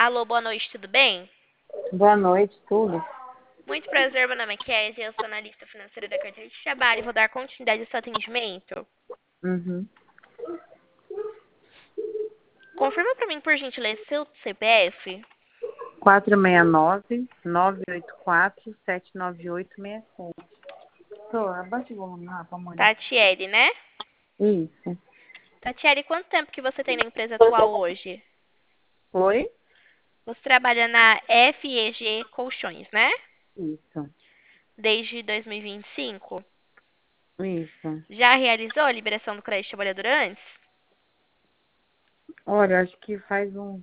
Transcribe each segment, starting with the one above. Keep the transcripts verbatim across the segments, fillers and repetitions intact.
Alô, boa noite, tudo bem? Boa noite, tudo. Muito prazer, meu nome é Kézia, eu sou analista financeira da carteira de trabalho e vou dar continuidade ao seu atendimento. Uhum. Confirma para mim, por gentileza, seu C P F. quatro seis nove, nove oito quatro, sete nove oito seis sete. Tô, abaixa o volume lá, pamonha. Tatiele, né? Isso. Tatiele, quanto tempo que você tem na empresa atual hoje? Oi? Você trabalha na F E G Colchões, né? Isso. Desde dois mil e vinte e cinco. Isso. Já realizou a liberação do crédito trabalhador antes? Olha, acho que faz uns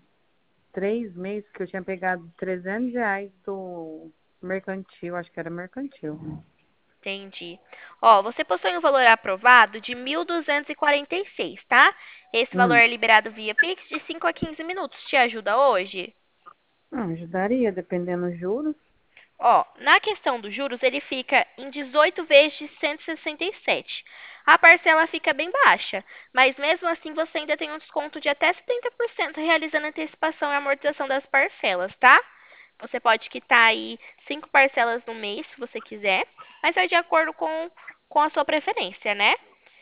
três meses que eu tinha pegado trezentos reais do mercantil, acho que era mercantil. Entendi. Ó, você possui um valor aprovado de mil duzentos e e quarenta e seis, tá? Esse valor Hum. é liberado via Pix de cinco a quinze minutos. Te ajuda hoje? Ah, ajudaria, dependendo dos juros. Ó, na questão dos juros, ele fica em dezoito vezes de cento e sessenta e sete. A parcela fica bem baixa, mas mesmo assim você ainda tem um desconto de até setenta por cento realizando antecipação e amortização das parcelas, tá? Você pode quitar aí cinco parcelas no mês, se você quiser, mas é de acordo com, com a sua preferência, né?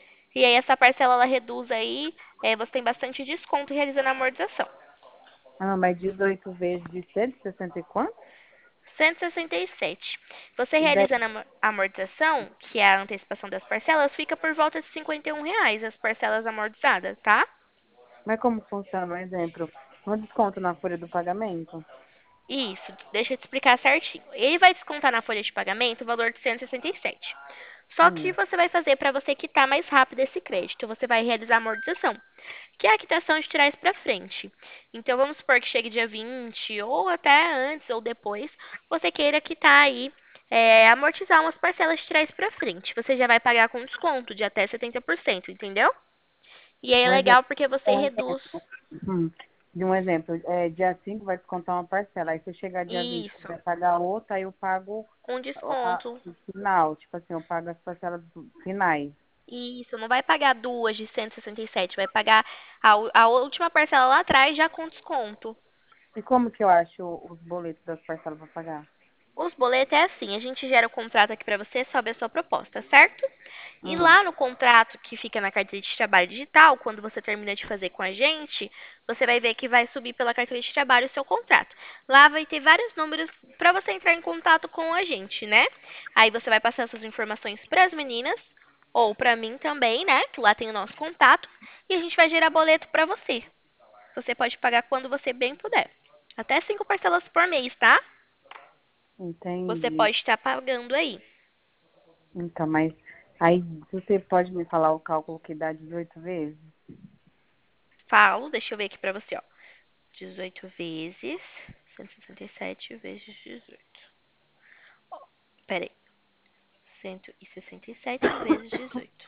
E aí essa parcela ela reduz aí, é, você tem bastante desconto realizando a amortização. Ah, mas dezoito vezes de cento e sessenta e quanto? cento e sessenta e sete. Você E daí, realizando a amor- a amortização, que é a antecipação das parcelas, fica por volta de cinquenta e um reais as parcelas amortizadas, tá? mas como funciona, um exemplo? Um desconto na folha do pagamento? Isso, deixa eu te explicar certinho. Ele vai descontar na folha de pagamento o valor de cento e sessenta e sete. Só que Hum. você vai fazer para você quitar mais rápido esse crédito. Você vai realizar a amortização, que é a quitação de trás para frente. Então, vamos supor que chegue dia vinte, ou até antes ou depois, você queira quitar aí, é, amortizar umas parcelas de trás para frente. Você já vai pagar com desconto de até setenta por cento, entendeu? E aí é Um exemplo. legal porque você reduz Hum. De um exemplo, é, dia cinco vai descontar uma parcela. Aí se eu chegar dia vinte isso, vai pagar outra, aí eu pago com a, desconto. o final. Tipo assim, eu pago as parcelas do- finais. Isso, não vai pagar duas de cento e sessenta e sete, vai pagar a, u- a última parcela lá atrás já com desconto. E como que eu acho os boletos das parcelas para pagar? Os boletos é assim, a gente gera o contrato aqui para você, sobe a sua proposta, certo? E Hum. lá no contrato que fica na carteira de trabalho digital, quando você termina de fazer com a gente, você vai ver que vai subir pela carteira de trabalho o seu contrato. Lá vai ter vários números para você entrar em contato com a gente, né? Aí você vai passar essas informações para as meninas ou para mim também, né? Que lá tem o nosso contato e a gente vai gerar boleto para você. Você pode pagar quando você bem puder. Até cinco parcelas por mês, tá? Você Entendi. pode estar pagando aí. Então, mas aí você pode me falar o cálculo que dá dezoito vezes? Falo, deixa eu ver aqui pra você, ó. dezoito vezes cento e sessenta e sete vezes dezoito. Pera aí. cento e sessenta e sete vezes dezoito.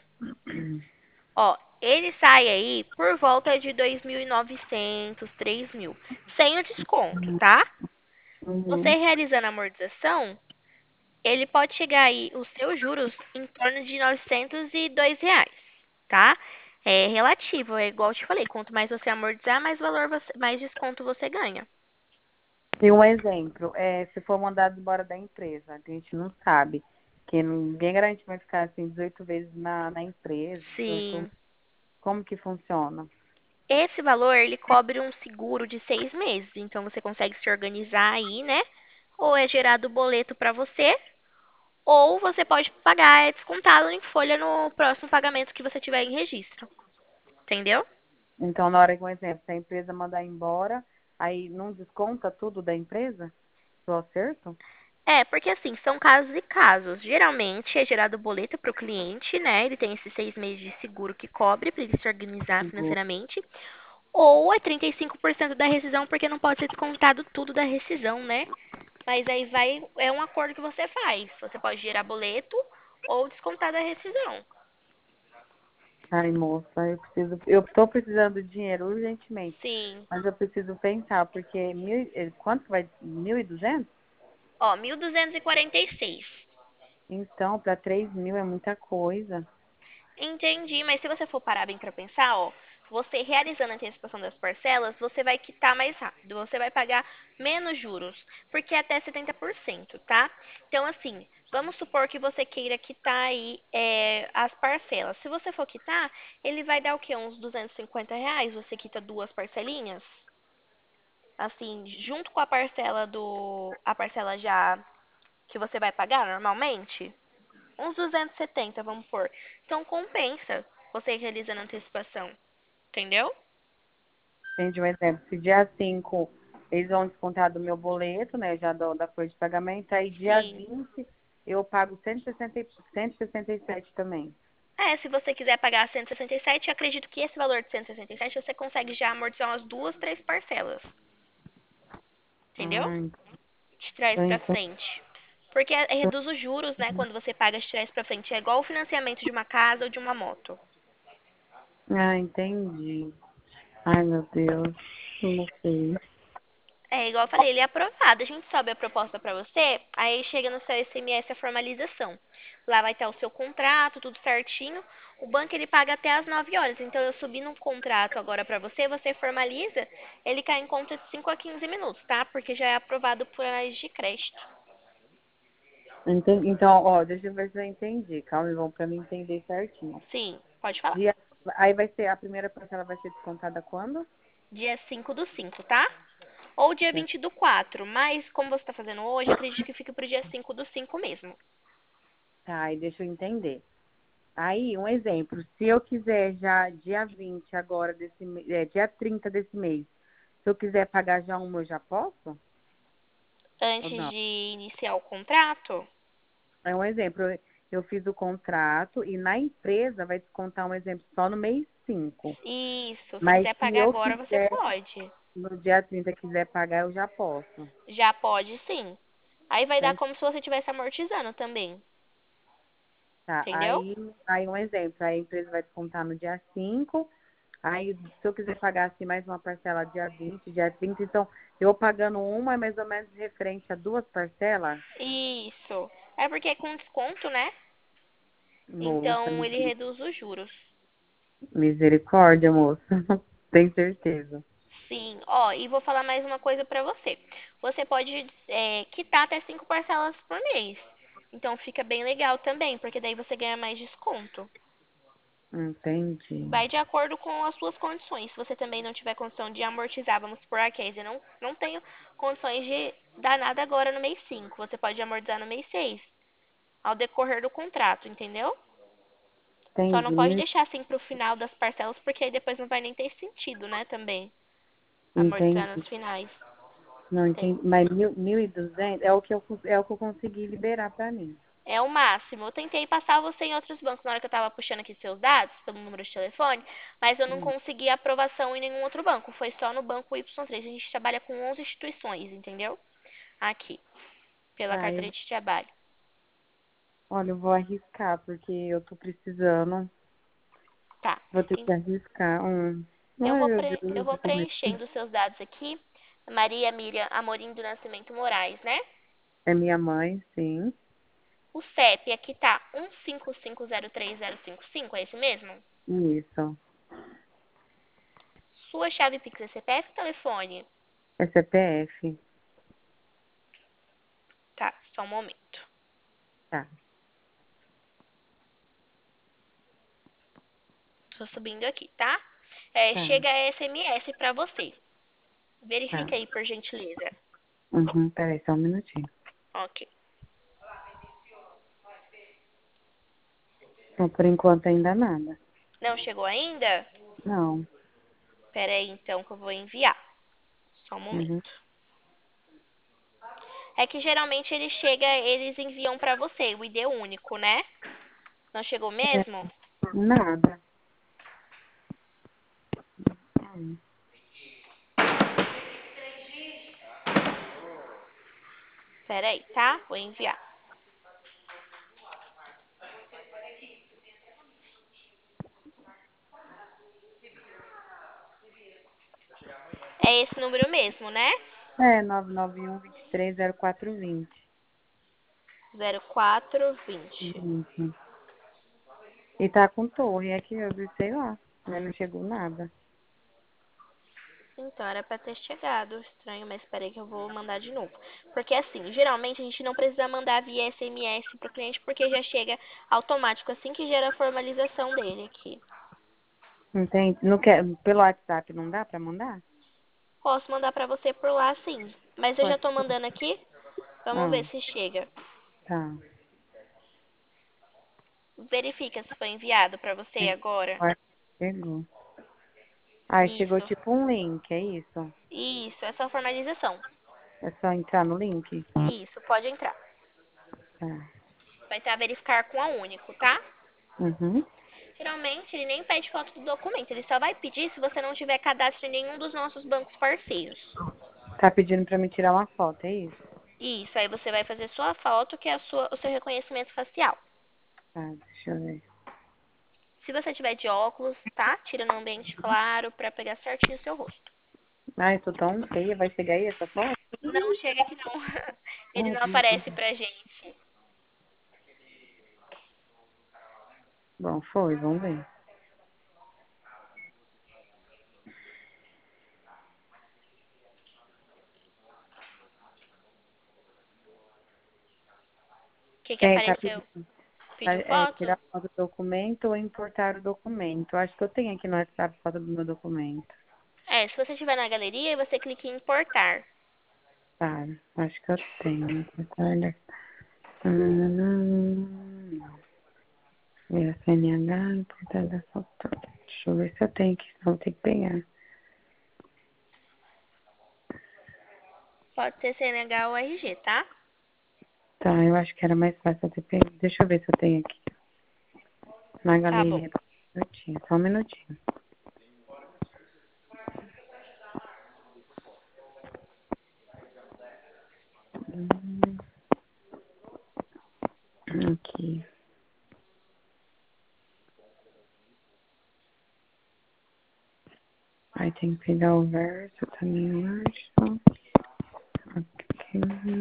Ó, ele sai aí por volta de dois mil e novecentos, três mil, sem o desconto, tá? Você Uhum. realizando a amortização, ele pode chegar aí os seus juros em torno de novecentos e dois reais, tá? É relativo, é igual eu te falei, quanto mais você amortizar, mais valor você, mais desconto você ganha. E um exemplo, é, se for mandado embora da empresa, a gente não sabe. Que ninguém garante que vai ficar assim dezoito vezes na, na empresa. dezoito. Sim. Como que funciona? Esse valor, ele cobre um seguro de seis meses. Então, você consegue se organizar aí, né? Ou é gerado o boleto para você, ou você pode pagar, é descontado em folha no próximo pagamento que você tiver em registro. Entendeu? Então, na hora que, um exemplo, se a empresa mandar embora, aí não desconta tudo da empresa? Do acerto? É, porque assim, são casos e casos. Geralmente é gerado boleto para o cliente, né? Ele tem esses seis meses de seguro que cobre para ele se organizar Seguro. financeiramente. Ou é trinta e cinco por cento da rescisão, porque não pode ser descontado tudo da rescisão, né? Mas aí vai, é um acordo que você faz. Você pode gerar boleto ou descontar da rescisão. Ai, moça, eu preciso, eu tô precisando de dinheiro urgentemente, Sim. mas eu preciso pensar, porque mil, eh, quanto vai? Mil e duzentos? Ó, mil duzentos e quarenta e seis. Então, para três mil é muita coisa. Entendi, mas se você for parar bem pra pensar, ó, você realizando a antecipação das parcelas, você vai quitar mais rápido, você vai pagar menos juros, porque é até setenta por cento, tá? Então, assim, vamos supor que você queira quitar aí é, as parcelas. Se você for quitar, ele vai dar o quê? Uns duzentos e cinquenta reais, você quita duas parcelinhas, assim, junto com a parcela do, a parcela já que você vai pagar normalmente, uns duzentos e setenta, vamos pôr. Então compensa você realizando a antecipação, entendeu? Entendi um exemplo. Se dia cinco eles vão descontar do meu boleto, né? Já do, da folha de pagamento, aí dia Sim. vinte eu pago cento e sessenta, e- cento e sessenta e sete também. É, se você quiser pagar cento e sessenta e sete, eu acredito que esse valor de cento e sessenta e sete você consegue já amortizar umas duas, três parcelas, entendeu? Ah, De trás então, pra então, frente. Porque é- reduz os juros, né, quando você paga de trás pra frente. É igual o financiamento de uma casa ou de uma moto. ah, entendi. Ai, meu Deus. Eu não sei. É, igual eu falei, ele é aprovado. A gente sobe a proposta pra você, aí chega no seu S M S a formalização. Lá vai estar o seu contrato, tudo certinho. O banco ele paga até às nove horas. Então eu subi no contrato agora pra você, você formaliza, ele cai em conta de cinco a quinze minutos, tá? Porque já é aprovado por análise de crédito. Enten- Então, ó, deixa eu ver se eu entendi. Calma, vamos pra mim entender certinho. Sim, pode falar. Dia, aí vai ser, a primeira parcela vai ser descontada quando? Dia cinco do cinco, tá? Ou dia vinte do quatro, mas como você tá fazendo hoje, acredito que fique pro dia cinco do cinco mesmo. Tá, aí deixa eu entender. Aí, um exemplo, se eu quiser já dia vinte agora desse mês, é, dia trinta desse mês, se eu quiser pagar já uma, eu já posso? Ou Antes não? de iniciar o contrato, É um exemplo, eu, eu fiz o contrato e na empresa vai descontar um exemplo só no mês cinco. isso, se Mas quiser se pagar eu agora, você quiser, pode. no dia trinta quiser pagar, eu já posso. Já pode sim. Aí vai dar Então, como se você estivesse amortizando também, tá, entendeu? aí, aí um exemplo, aí a empresa vai descontar no dia cinco. Aí, se eu quiser pagar assim mais uma parcela dia vinte, dia trinta, então eu pagando uma é mais ou menos referente a duas parcelas? Isso. É porque é com desconto, né? Moça, Então ele miseri- reduz os juros. misericórdia, moça. Tem certeza. Sim, ó, e vou falar mais uma coisa pra você. Você pode é, quitar até cinco parcelas por mês. Então fica bem legal também, porque daí você ganha mais desconto. Entendi. Vai de acordo com as suas condições. Se você também não tiver condição de amortizar, vamos supor, a Casey, não, não tenho condições de dar nada agora no mês cinco. Você pode amortizar no mês seis, ao decorrer do contrato, entendeu? Só não Entendi. pode Mil, deixar assim pro final das parcelas, porque aí depois não vai nem ter sentido, né, também. Amortizar entendi. nos finais. Não Tem. entendi. Mas mil, mil e duzentos é o que eu, cons- é o que eu consegui liberar pra mim. É o máximo. Eu tentei passar você em outros bancos na hora que eu tava puxando aqui seus dados, pelo número de telefone, mas eu não Hum. consegui aprovação em nenhum outro banco. Foi só no banco Y três. A gente trabalha com onze instituições, entendeu? Aqui, pela Ah, carteira eu, de trabalho. olha, eu vou arriscar, porque eu tô precisando. Tá. Vou ter En- que arriscar. Hum. Eu Ai, vou, meu pre- eu Deus. vou como é que- preenchendo os seus dados aqui. Maria Miriam Amorim do Nascimento Moraes, né? É minha mãe, sim. O C E P aqui tá um cinco cinco zero três zero cinco cinco, é esse mesmo? Isso. Sua chave Pix é C P F ou telefone? É C P F. Tá, só um momento. Tá, Tô subindo aqui, tá? É, tá, chega S M S pra você. tá. Verifique aí, por gentileza. Uhum, peraí, só um minutinho. Ok. Então, por enquanto ainda nada. Não chegou ainda? Não. Pera aí, então, que eu vou enviar. Só um Uhum. momento. É que geralmente ele chega, eles enviam pra você, o I D único, né? Não chegou É, mesmo? nada. Hum. Pera aí, tá? Vou enviar. É esse número mesmo, né? É, nove nove um, dois três, zero quatro dois zero. zero quatro vinte. Isso. E tá com torre aqui, eu vi, sei lá. Mas não chegou nada. Então, era pra ter chegado. Estranho, mas peraí que eu vou mandar de novo. Porque assim, geralmente a gente não precisa mandar via S M S pro cliente, porque já chega automático assim que gera a formalização dele aqui. Entende? Não quer, pelo WhatsApp não dá pra mandar? Posso mandar pra você por lá sim. Mas eu já Pode tô ser. mandando aqui. Vamos Ah, ver se chega. tá. Verifica se foi enviado pra você agora. Agora chegou. Aí chegou Isso. tipo um link, é isso? Isso, essa é a formalização. É só entrar no link? Isso, pode entrar. Tá. Vai estar verificar com a Único, tá? Uhum. Geralmente ele nem pede foto do documento, ele só vai pedir se você não tiver cadastro em nenhum dos nossos bancos parceiros. Tá pedindo pra me tirar uma foto, é isso? Isso, aí você vai fazer sua foto, que é a sua, o seu reconhecimento facial. Tá, deixa eu ver. Se você tiver de óculos, tá? Tira no ambiente claro pra pegar certinho o seu rosto. Ai, tô tão feia, vai chegar aí essa foto? Não chega aqui não. Ele Ai, não meu Deus. aparece pra gente. Bom, foi, vamos ver. O que que É, tá apareceu? pedindo pra, Pediu é, foto? tirar foto do documento ou importar o documento. Eu acho que eu tenho aqui no WhatsApp foto do meu documento. É, se você estiver na galeria, você clica em importar. Tá, acho que eu tenho. Olha. Hum, Meu C N H, importar da foto. Deixa eu ver se eu tenho aqui, senão eu vou ter que pegar. Pode ser C N H ou R G, tá? Tá, eu acho que era mais fácil eu ter pego. Deixa eu ver se eu tenho aqui. Na Tá bom. galeria. Um minutinho, só um minutinho. Hum, Aqui. Aí tem que pegar o verso também, eu acho. Aqui.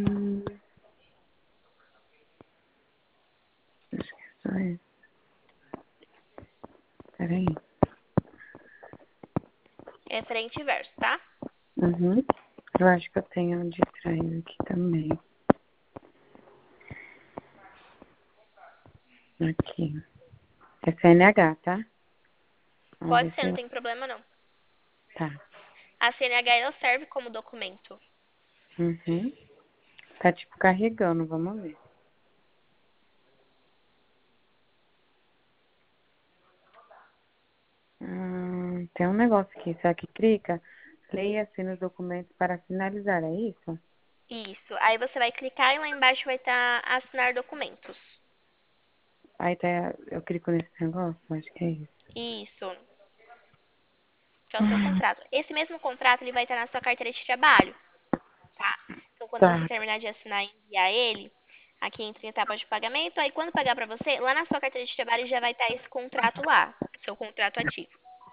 Acho que é só esse. Peraí. É frente e verso, tá? Uhum. Eu acho que eu tenho de trás aqui também. Aqui. É C N H, tá? Vamos Pode ver ser, se não eu... tem problema não. Tá. A C N H ela serve como documento. Uhum. Tá tipo carregando, vamos ver. Hum, tem um negócio aqui, você aqui clica, leia e assina os documentos para finalizar, é isso? Isso. Aí você vai clicar e lá embaixo vai estar assinar documentos. Aí tá, eu clico nesse negócio, acho que é isso. Isso. Que é o seu contrato. Esse mesmo contrato ele vai estar na sua carteira de trabalho, tá? Então quando você Tá. terminar de assinar e enviar ele, aqui entra em etapa de pagamento, aí quando pagar pra você, lá na sua carteira de trabalho já vai estar esse contrato lá, seu contrato ativo.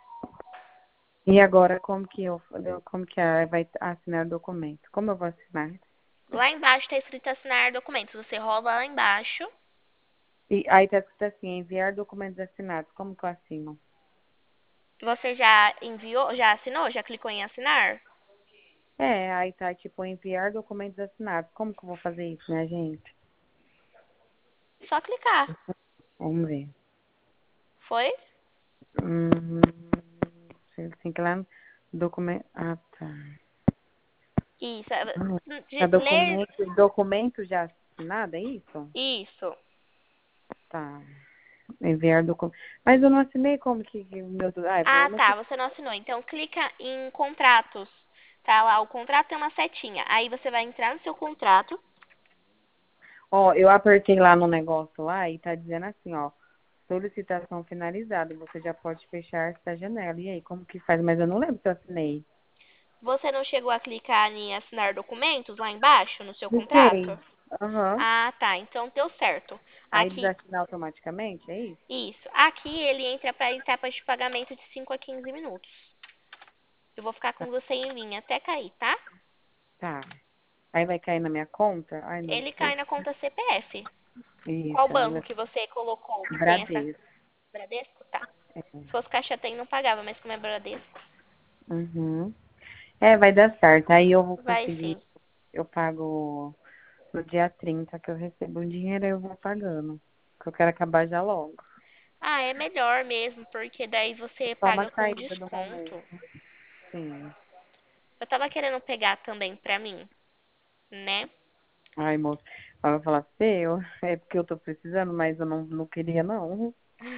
E agora, como que eu, como que é, vai assinar o documento? Como eu vou assinar? Lá embaixo está escrito assinar documentos. Você rola lá embaixo. E aí tá escrito assim, enviar documentos assinados. Como que eu assino? Você já enviou, já assinou? Já clicou em assinar? É, aí tá tipo, enviar documentos assinados. Como que eu vou fazer isso, né, gente? Só clicar. Vamos ver. Foi? Hum, tem que ir lá no documento. Ah, tá. Isso. é- Ah, tá de- Ler documento, documento já assinado, é isso? isso. Tá. Enviar documento. Mas eu não assinei como que que o meu. Ah, eu vou Ah, no. tá. Você não assinou. Então clica em contratos. Tá lá, o contrato tem uma setinha. Aí você vai entrar no seu contrato. Ó, eu apertei lá no negócio lá e tá dizendo assim, ó. Solicitação finalizada. Você já pode fechar essa janela. E aí, como que faz? Mas eu não lembro se eu assinei. Você não chegou a clicar em assinar documentos lá embaixo no seu Cliquei. contrato? Aham. Ah, tá. Então deu certo. Aí Aqui, desassinar automaticamente, é isso? isso. Aqui ele entra para etapas de pagamento de cinco a quinze minutos. Eu vou ficar Tá. com você em linha até cair, tá? Tá. Aí vai cair na minha conta? Ai, meu Ele Deus. cai na conta C P F. Qual Isso, aí banco vai que você colocou que tem essa Bradesco. Bradesco? Tá. É. Se fosse Caixa Tem, não pagava, mas como é Bradesco. Uhum. É, vai dar certo. Aí eu vou Vai conseguir, sim. eu pago no dia trinta que eu recebo um dinheiro, aí eu vou pagando. Que eu quero acabar já logo. Ah, é melhor mesmo, porque daí você Só uma paga com saída do desconto. momento. Sim. Eu tava querendo pegar também pra mim, né? Ai, moço, eu vou falar feio, é porque eu tô precisando, mas eu não, não queria, não.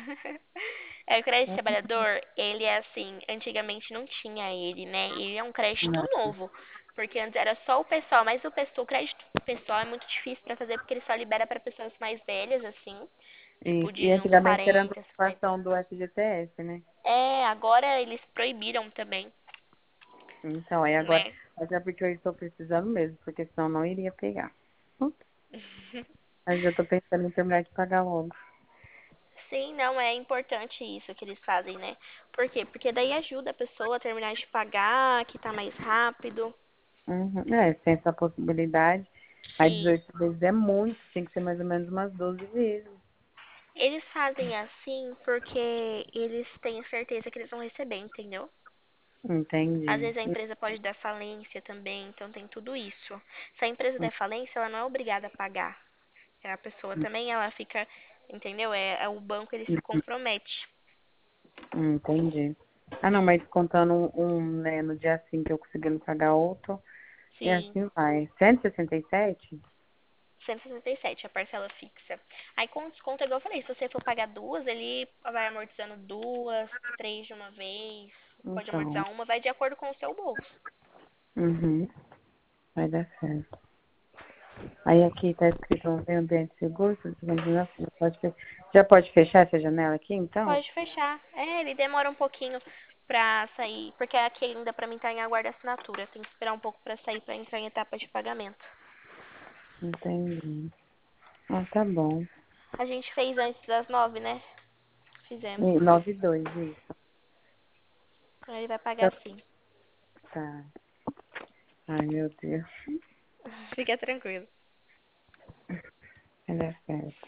É, o crédito trabalhador, ele é assim, antigamente não tinha ele, né? Ele é um crédito Não. novo, porque antes era só o pessoal, mas o pessoal, o crédito pessoal é muito difícil pra fazer porque ele só libera pra pessoas mais velhas, assim, tipo Isso. de E uns antigamente era quarenta, cinquenta. antecipação do F G T S, né? É, agora eles proibiram também, Então, aí agora, né? mas é porque eu estou precisando mesmo, porque senão eu não iria pegar. Hum, Mas eu tô pensando em terminar de pagar logo. Sim, não é importante isso que eles fazem, né? Por quê? Porque daí ajuda a pessoa a terminar de pagar, que tá mais rápido. Uhum. É, sem essa possibilidade. Aí Sim. dezoito vezes é muito, tem que ser mais ou menos umas doze vezes. Eles fazem assim porque eles têm certeza que eles vão receber, entendeu? Às Entendi. vezes a empresa pode dar falência também, então tem tudo isso. Se a empresa der falência, ela não é obrigada a pagar. A pessoa também, ela fica, entendeu? É, é o banco, ele se Uhum. compromete. Entendi. Ah, não, mas contando um, um, né, no dia assim que eu conseguindo pagar outro, e Sim, assim vai. cento e sessenta e sete? cento e sessenta e sete a parcela fixa. Aí com desconto, igual eu falei, se você for pagar duas, ele vai amortizando duas, três de uma vez, pode Então, amortizar uma, vai de acordo com o seu bolso. uhum, vai dar certo. Aí aqui tá escrito um meio ambiente seguro, já pode, fe- já pode fechar essa janela aqui, então? Pode fechar. É, ele demora um pouquinho pra sair, porque aqui ainda pra mim tá em aguardo assinatura. Tem que esperar um pouco pra sair pra entrar em etapa de pagamento. Entendi. Ah, tá bom. A gente fez antes das nove, né? Fizemos. E nove e dois, isso. Aí ele vai pagar Tá. sim. Tá. Ai, meu Deus. Fica tranquilo. Vai dar certo.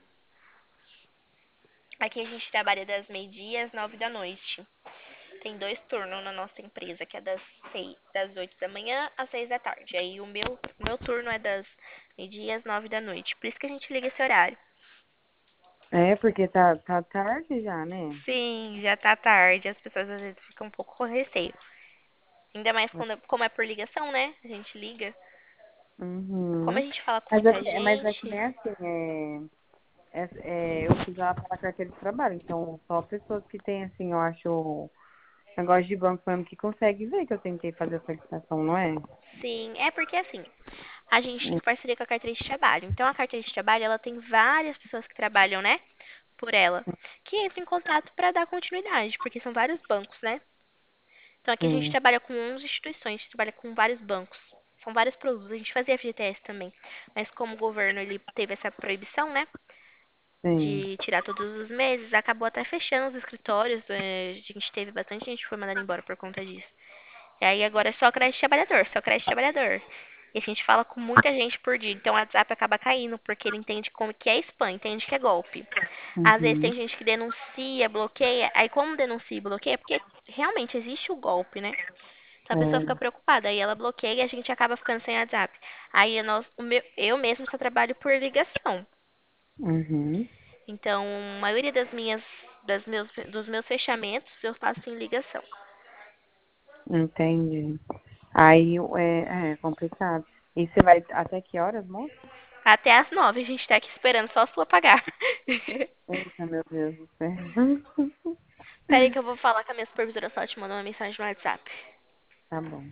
Aqui a gente trabalha das meio-dia às nove da noite. Tem dois turnos na nossa empresa, que é das seis, das oito da manhã às seis da tarde. Aí o meu, o meu turno é das meio-dia às nove da noite. Por isso que a gente liga esse horário. É, porque tá, tá tarde já, né? Sim, já tá tarde. As pessoas às vezes ficam um pouco com receio. Ainda mais quando, como é por ligação, né? A gente liga. Como a Uhum. gente fala com Mas é, muita que- mas é que gente, nem assim, é, é, é, eu fiz ela pela carteira de trabalho, então só pessoas que têm, assim, eu acho, negócio de banco mesmo que consegue ver que eu tentei fazer essa licitação, não é? sim, é porque assim, a gente tem Hum, parceria com a carteira de trabalho. Então a carteira de trabalho, ela tem várias pessoas que trabalham, né, por ela, que entram em contato para dar continuidade, porque são vários bancos, né? Então aqui a gente Sim, trabalha com onze instituições, a gente trabalha com vários bancos. São vários produtos. A gente fazia F G T S também, mas como o governo ele teve essa proibição, né, sim. de tirar todos os meses, acabou até fechando os escritórios. eh, A gente teve bastante gente que foi mandada embora por conta disso. E aí agora é só crédito trabalhador, só crédito trabalhador. E a gente fala com muita gente por dia, então o WhatsApp acaba caindo, porque ele entende como que é spam, entende que é golpe. Às vezes Uhum. tem gente que denuncia, bloqueia, aí como denuncia e bloqueia, porque realmente existe o golpe, né? Então a pessoa fica É, preocupada, aí ela bloqueia e a gente acaba ficando sem WhatsApp. Aí nós, o meu, eu mesmo só trabalho por ligação. uhum. Então, a maioria das minhas, das meus, dos meus fechamentos eu faço em ligação. Entendi. Aí é, é complicado. E você vai até que horas, moça? Até às nove a gente tá aqui esperando só a sua pagar. Eita, meu Deus do céu. Peraí que eu vou falar com a minha supervisora só te mandar uma mensagem no WhatsApp. Tá bom.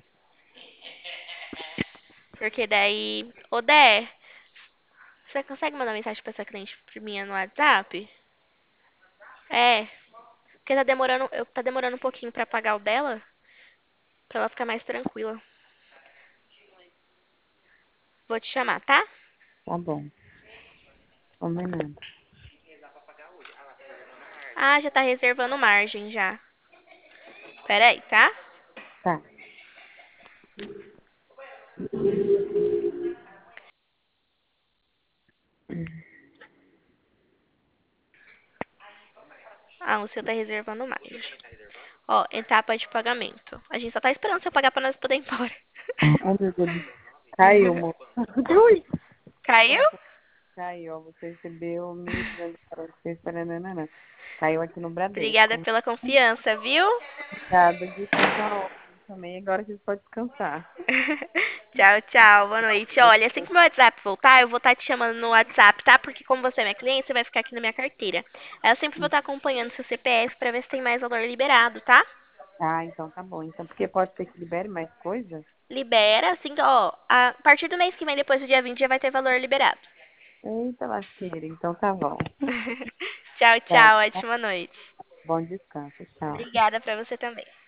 Porque daí. Ô Dé, você consegue mandar mensagem pra essa cliente minha no WhatsApp? É. Porque tá demorando. Eu, tá demorando um pouquinho pra pagar o dela. Pra ela ficar mais tranquila. Vou te chamar, tá? Tá bom. Combinado. Ah, já tá reservando margem já. Peraí, tá? Tá. Ah, o seu tá reservando margem. Ó, etapa de pagamento. A gente só tá esperando você pagar pra nós poder ir embora. Ai, meu Deus. Caiu, moço. Ui. Caiu? Pronto, caiu. Ó, você recebeu mil e duzentos dólares. Caiu aqui no Obrigada Bradesco. pela confiança, viu? Obrigada. Descansa também. Agora que você pode descansar. Tchau, tchau. Boa noite. Olha, assim que meu WhatsApp voltar, eu vou estar te chamando no WhatsApp, tá? Porque como você é minha cliente, você vai ficar aqui na minha carteira. Aí eu sempre vou estar acompanhando seu C P F pra ver se tem mais valor liberado, tá? Ah, então tá bom. Então, porque pode ser que libere mais coisas? Libera, assim, ó, a partir do mês que vem, depois do dia vinte, já vai ter valor liberado. Eita, lasqueira. Então tá bom. Tchau, Tá. tchau. Ótima noite. Bom descanso. Tchau. Obrigada pra você também.